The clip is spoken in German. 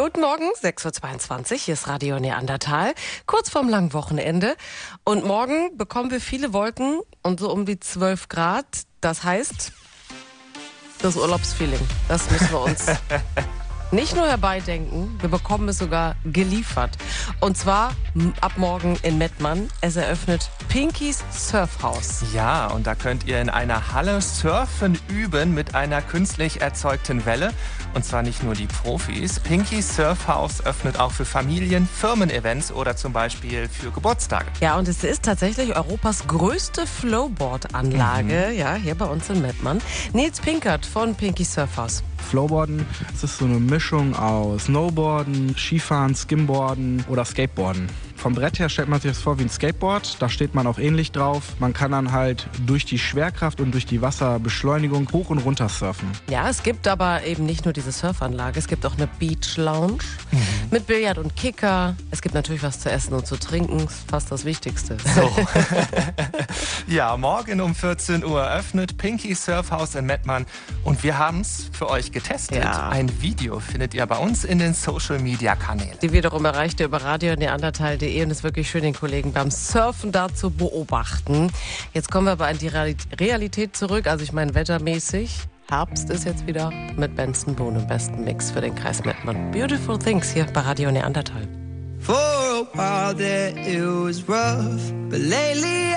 Guten Morgen, 6.22 Uhr, hier ist Radio Neandertal, kurz vorm langen Wochenende. Und morgen bekommen wir viele Wolken und so um die 12 Grad. Das heißt, das Urlaubsfeeling, das müssen wir uns nicht nur herbeidenken, wir bekommen es sogar geliefert. Und zwar ab morgen in Mettmann. Es eröffnet Pinkys Surfhaus. Ja, und da könnt ihr in einer Halle surfen üben mit einer künstlich erzeugten Welle. Und zwar nicht nur die Profis. Pinkys Surfhaus öffnet auch für Familien, Firmen-Events oder zum Beispiel für Geburtstage. Ja, und es ist tatsächlich Europas größte Flowboard-Anlage, ja, hier bei uns in Mettmann. Nils Pinkert von Pinky Surfhaus. Flowboarden, das ist so eine Mischung aus Snowboarden, Skifahren, Skimboarden oder Skateboarden. Vom Brett her stellt man sich das vor wie ein Skateboard, da steht man auch ähnlich drauf. Man kann dann halt durch die Schwerkraft und durch die Wasserbeschleunigung hoch und runter surfen. Ja, es gibt aber eben nicht nur diese Surfanlage, es gibt auch eine Beach Lounge mit Billard und Kicker. Es gibt natürlich was zu essen und zu trinken, ist fast das Wichtigste. So. Ja, morgen um 14 Uhr öffnet Pinky Surfhaus in Mettmann und wir haben es für euch getestet. Ja. Ein Video findet ihr bei uns in den Social-Media-Kanälen. Die wiederum erreicht ihr über radioneandertal.de und es ist wirklich schön, den Kollegen beim Surfen da zu beobachten. Jetzt kommen wir aber an die Realität zurück, also ich meine wettermäßig. Herbst ist jetzt wieder mit Benson Boone im besten Mix für den Kreis Mettmann. Beautiful Things hier bei Radio Neandertal. For a while there it was rough, but lately